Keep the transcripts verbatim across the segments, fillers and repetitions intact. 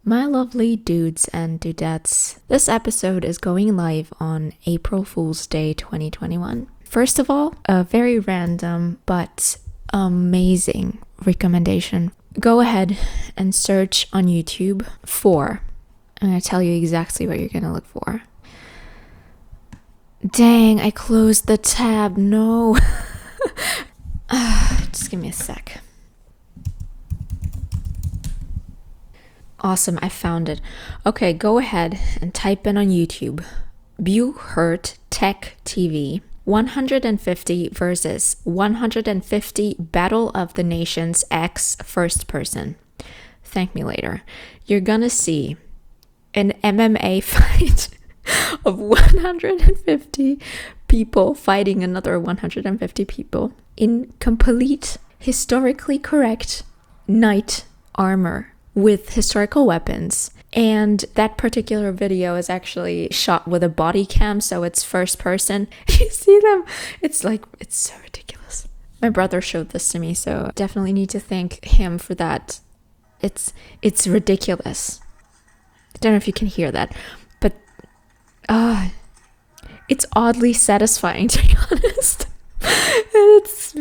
My lovely dudes and dudettes, this episode is going live on April Fool's Day twenty twenty-one. First of all, a very random but amazing recommendation. Go ahead and search on YouTube for, I'm going to tell you exactly what you're going to look for. Dang, I closed the tab. No. Just give me a sec. Awesome, I found it. Okay, go ahead and type in on YouTube, Buhurt Tech T V, one hundred fifty versus one hundred fifty Battle of the Nations X first person. Thank me later. You're gonna see an M M A fight of one hundred fifty people fighting another one hundred fifty people in complete, historically correct knight armor with historical weapons. And that particular video is actually shot with a body cam, so it's first person. You see them? It's like, it's so ridiculous. My brother showed this to me, so definitely need to thank him for that. It's it's ridiculous. I don't know if you can hear that, but uh, it's oddly satisfying, to be honest. It's...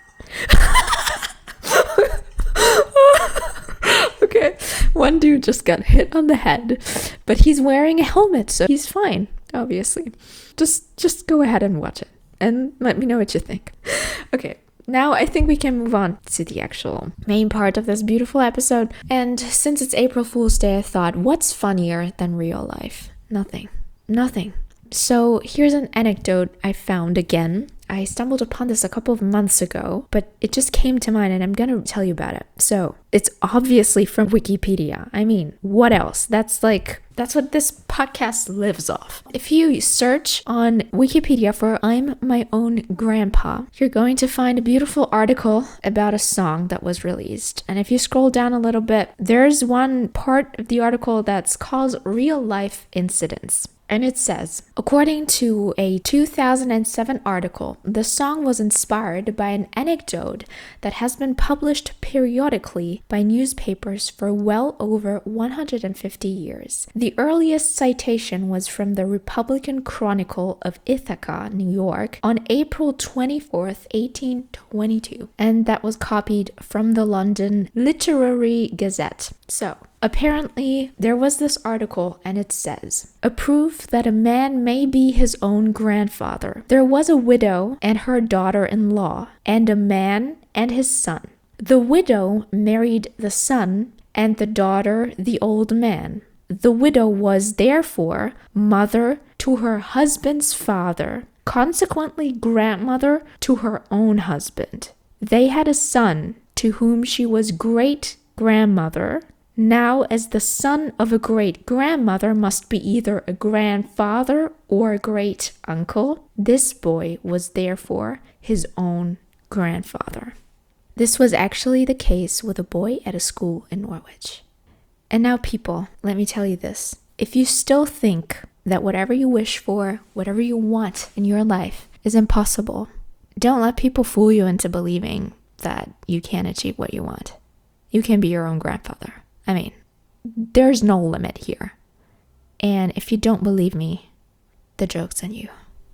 Okay, one dude just got hit on the head, but he's wearing a helmet, so he's fine, obviously. Just just go ahead and watch it, and let me know what you think. Okay, now I think we can move on to the actual main part of this beautiful episode. And since it's April Fool's Day, I thought, what's funnier than real life? Nothing. Nothing. So here's an anecdote I found again. I stumbled upon this a couple of months ago, but it just came to mind and I'm gonna tell you about it. So it's obviously from Wikipedia. I mean, what else? That's like, that's what this podcast lives off. If you search on Wikipedia for I'm My Own Grandpa, you're going to find a beautiful article about a song that was released. And if you scroll down a little bit, there's one part of the article that's called Real Life Incidents. And it says, according to a two thousand seven article, the song was inspired by an anecdote that has been published periodically by newspapers for well over one hundred fifty years. The earliest citation was from the Republican Chronicle of Ithaca, New York, on April twenty-fourth, eighteen twenty-two, and that was copied from the London Literary Gazette. So, apparently, there was this article and it says, a proof that a man may be his own grandfather. There was a widow and her daughter-in-law, and a man and his son. The widow married the son, and the daughter the old man. The widow was therefore mother to her husband's father, consequently grandmother to her own husband. They had a son to whom she was great-grandmother. Now, as the son of a great-grandmother must be either a grandfather or a great-uncle, this boy was therefore his own grandfather. This was actually the case with a boy at a school in Norwich. And now, people, let me tell you this. If you still think that whatever you wish for, whatever you want in your life is impossible, don't let people fool you into believing that you can't achieve what you want. You can be your own grandfather. I mean, there's no limit here. And if you don't believe me, the joke's on you.